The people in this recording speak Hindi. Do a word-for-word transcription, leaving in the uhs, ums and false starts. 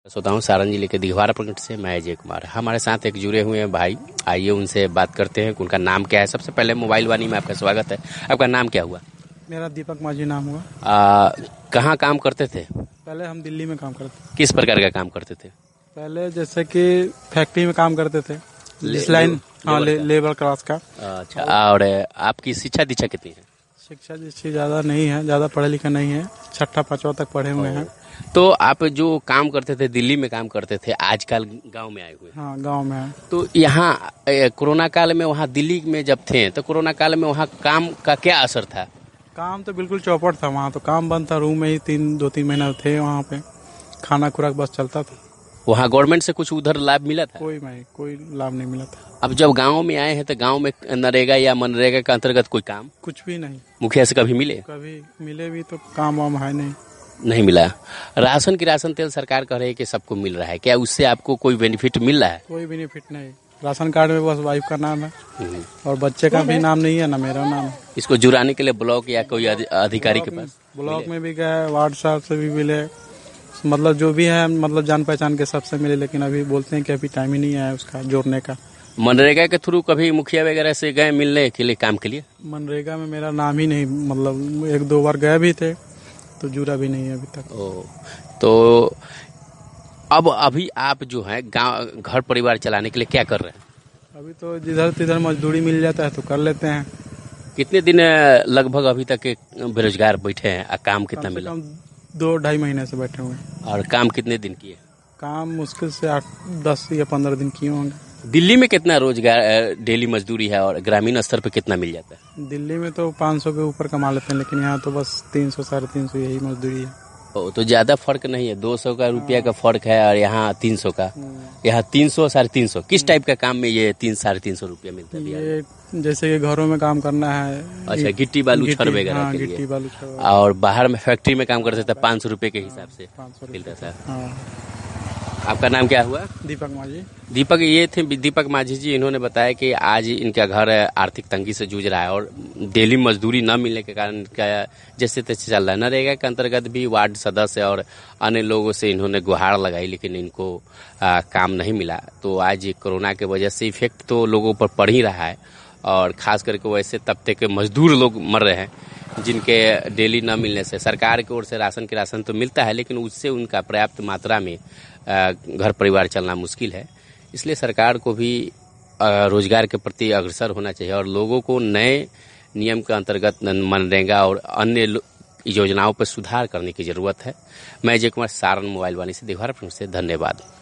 सोता हूँ सारण जिले के दिघवारा प्रखंड से मैं अजय कुमार। हमारे साथ एक जुड़े हुए हैं भाई, आइए उनसे बात करते हैं कि उनका नाम क्या है। सबसे पहले मोबाइल वाणी में आपका स्वागत है। आपका नाम क्या हुआ? मेरा दीपक माझी नाम हुआ। आ, कहाँ काम करते थे? पहले हम दिल्ली में काम करते थे। किस प्रकार का काम करते थे? पहले जैसे कि फैक्ट्री में काम करते थे, जिस लाइन हाँ ले, लेबर क्लास का। अच्छा, और आपकी शिक्षा दीक्षा कितनी है? शिक्षा जिसकी ज्यादा नहीं है, ज्यादा पढ़ा लिखा नहीं है, छठा पांचवा तक पढ़े हुए हैं। तो आप जो काम करते थे दिल्ली में काम करते थे, आजकल गांव में आए हुए हैं। हाँ, गांव में है। तो यहाँ कोरोना काल में वहाँ दिल्ली में जब थे तो कोरोना काल में वहाँ काम का क्या असर था? काम तो बिल्कुल चौपट था वहाँ, तो काम बंद था। रूम में ही तीन दो तीन महीना थे वहाँ पे, खाना खुराक बस चलता था। वहाँ गवर्नमेंट से कुछ उधर लाभ मिला था? कोई नहीं, कोई लाभ नहीं मिला था। अब जब गांव में आए हैं तो गांव में नरेगा या मनरेगा के अंतर्गत कोई काम कुछ भी नहीं। मुखिया से कभी मिले? कभी मिले भी तो काम वाम है नहीं। नहीं मिला। राशन की राशन तेल सरकार कह रही है कि सबको मिल रहा है, क्या उससे आपको कोई बेनिफिट मिल रहा है? कोई बेनिफिट नहीं। राशन कार्ड में बस वाइफ का नाम है और बच्चे का भी नाम नहीं है, ना मेरा नाम है। इसको जुड़ाने के लिए ब्लॉक या कोई अधिकारी के पास? ब्लॉक में भी गए, वार्ड साहब से भी मिले, मतलब जो भी है, मतलब जान पहचान के सबसे मिले, लेकिन अभी बोलते हैं कि अभी टाइम ही नहीं आया उसका जोड़ने का। मनरेगा के थ्रू कभी मुखिया वगैरह से गए मिलने के लिए, काम के लिए? मनरेगा में मेरा नाम ही नहीं, मतलब एक दो बार गए भी थे तो जुड़ा भी नहीं है अभी तक। ओ, तो अब अभी आप जो है गांव घर परिवार चलाने के लिए क्या कर रहे हैं? अभी तो जिधर तिधर मजदूरी मिल जाता है तो कर लेते हैं। कितने दिन लगभग अभी तक बेरोजगार बैठे हैं? आ, काम कितना कम से मिला? कम दो ढाई महीने से बैठे हुए हैं। और काम कितने दिन किए? काम मुश्किल से आठ दस या पंद्रह दिन किए होंगे। दिल्ली में कितना रोजगार डेली मजदूरी है और ग्रामीण स्तर पे कितना मिल जाता है? दिल्ली में तो पाँच सौ के ऊपर कमा लेते हैं, लेकिन यहाँ तो बस तीन सौ साढ़े तीन सौ यही मजदूरी है। ओ, तो ज्यादा फर्क नहीं है, दो सौ का रुपया का फर्क है और यहाँ तीन सौ का। यहाँ तीन सौ साढ़े तीन सौ किस टाइप का काम में ये तीन साढ़े तीन सौ रुपया मिलता है? ये जैसे कि घरों में काम करना है। अच्छा, गिट्टी बालू छड़ वगैरह हाँ, के लिए। गिट्टी बालू छड़। और बाहर में फैक्ट्री में काम करते थे पाँच सौ रुपए के हिसाब से मिलता था। हाँ। आपका नाम क्या हुआ? दीपक माझी। दीपक ये थे दीपक माझी जी। इन्होंने बताया कि आज इनका घर आर्थिक तंगी से जूझ रहा है और डेली मजदूरी न मिलने के कारण क्या जैसे तैसे चल रहा है। नरेगा के अंतर्गत भी वार्ड सदस्य और अन्य लोगों से इन्होंने गुहार लगाई, लेकिन इनको आ, काम नहीं मिला। तो आज कोरोना के वजह से इफेक्ट तो लोगों पर पड़ ही रहा है और खास करके वैसे तबके के मजदूर लोग मर रहे हैं जिनके डेली न मिलने से। सरकार की ओर से राशन की राशन तो मिलता है, लेकिन उससे उनका पर्याप्त मात्रा में घर परिवार चलना मुश्किल है। इसलिए सरकार को भी रोजगार के प्रति अग्रसर होना चाहिए और लोगों को नए नियम के अंतर्गत मनरेगा और अन्य योजनाओं पर सुधार करने की जरूरत है। मैं अजय कुमार, सारण मोबाइल वाणी से, दिघवारा प्रखंड से। धन्यवाद।